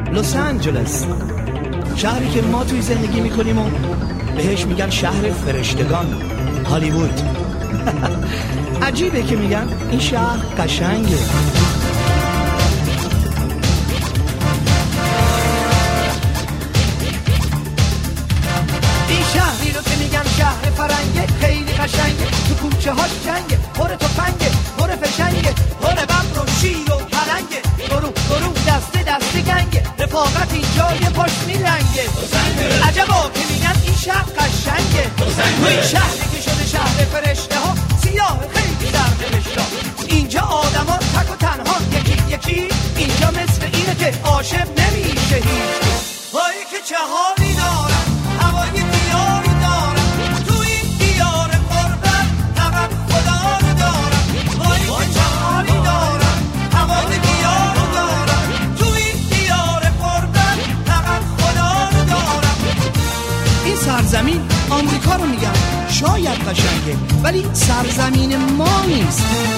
لس آنجلس، شهری که ما توی زندگی میکنیم و بهش میگن شهر فرشتگان، هالیوود. عجیبه که میگن این شهر قشنگه. این شهری رو که میگن شهر فرنگه، خیلی قشنگه، تو کوچه هاش جنگه، پر تفنگه، پر فشنگه، پر ببر و شیر و پلنگه، گروه دسته دسته گنگه، رفاقت اینجا یه پاش میلنگه. عجبا که میگن این شهر قشنگه. تو این شهری که شده شهر فرشته ها، سیاه خیلی در نوشته. اینجا آدم ها تک و تنها یکی، اینجا مثل اینه که عاشق نمیشه هیچ. وای که چه حالی دارم، هوای دیاری دارم، تو این دیار قربت فقط خدا رو دارم. وای که چه حالی دارم، هوای دیاری دارم، تو این دیار قربت فقط خدا رو دارم. این سرزمین آمریکا رو میگن شاید قشنگه، ولی سرزمین ما نیست.